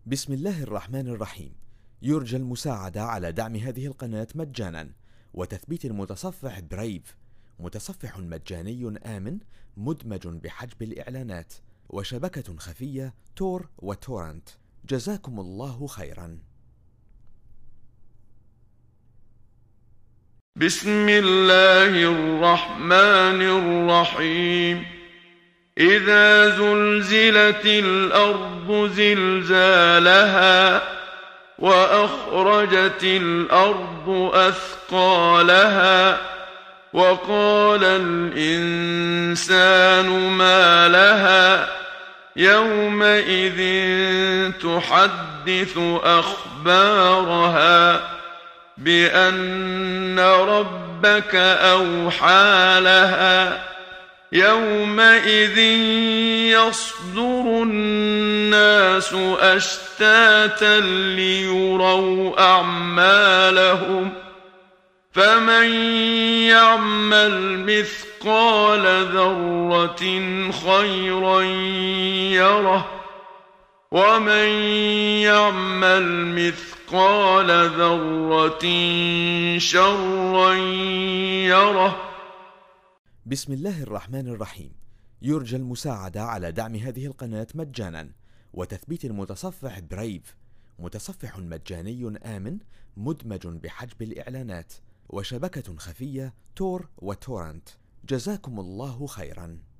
بسم الله الرحمن الرحيم. يرجى المساعدة على دعم هذه القناة مجانا وتثبيت المتصفح برايف، متصفح مجاني آمن مدمج بحجب الإعلانات وشبكة خفية تور وتورنت. جزاكم الله خيرا. بسم الله الرحمن الرحيم. إذا زلزلت الأرض زلزالها وأخرجت الأرض أثقالها وقال الإنسان ما لها يومئذ تحدث أخبارها بأن ربك أوحى لها يومئذ يصدر الناس أشتاتا ليروا أعمالهم فمن يعمل مثقال ذرة خيرا يره ومن يعمل مثقال ذرة شرا يره. بسم الله الرحمن الرحيم. يرجى المساعدة على دعم هذه القناة مجانا وتثبيت المتصفح برايف، متصفح مجاني آمن مدمج بحجب الإعلانات وشبكة خفية تور وتورنت. جزاكم الله خيرا.